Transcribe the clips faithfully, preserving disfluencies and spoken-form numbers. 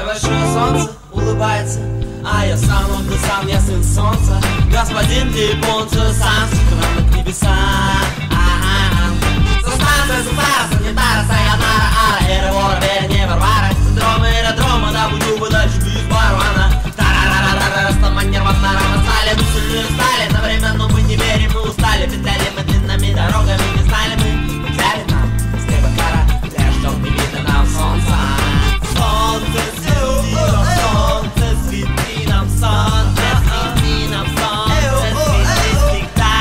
А большое солнце улыбается, а я сам, вот ты сам, я сын солнца. Господин японца, сам с экрана к небесам. Станция Сутара, санитара, сайонара, ара, эра, вора, веря, не варвара. Синдрома, аэродрома, да буду бы дальше без барвана. Тарарарарара, стама, нервана, рама, стали, мы сильные стали. Одновременно мы не верим, мы устали. Петляли мы длинными дорогами, не знали мы. Взяли нам с неба кара, ждем, не видно нам солнца. Солнце свети нам, солнце свети нам, солнце свети нам, солнце свети всегда.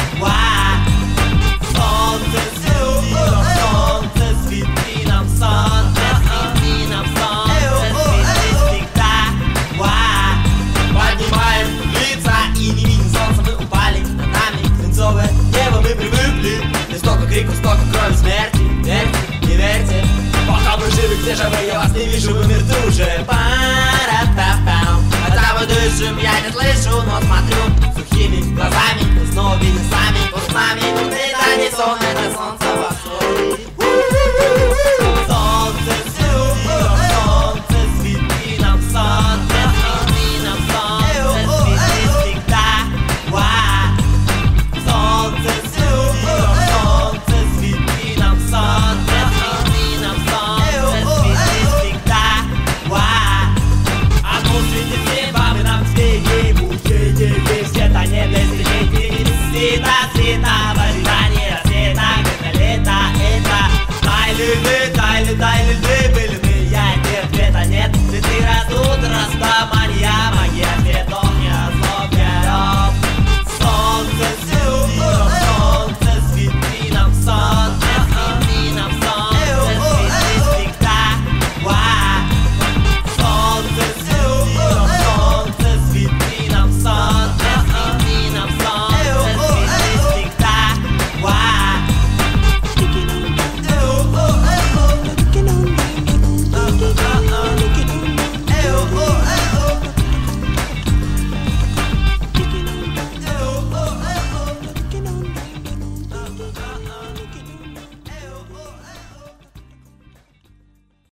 Солнце свети нам, солнце свети нам, солнце свети нам, солнце свети всегда. Поднимаем лица и не видим солнца, мы упали над нами. Свинцовое небо мы привыкли. Не столько криков, столько крови смерти. Верьте, не верьте, пока мы живы, где же вы? Я вас не вижу, вы мертвы уже. Пара-та-пам. Хотя мы дышим, я не слышу, но смотрю сухими глазами. Мы снова видим сами, вот с нами. Это не сон, это солнце.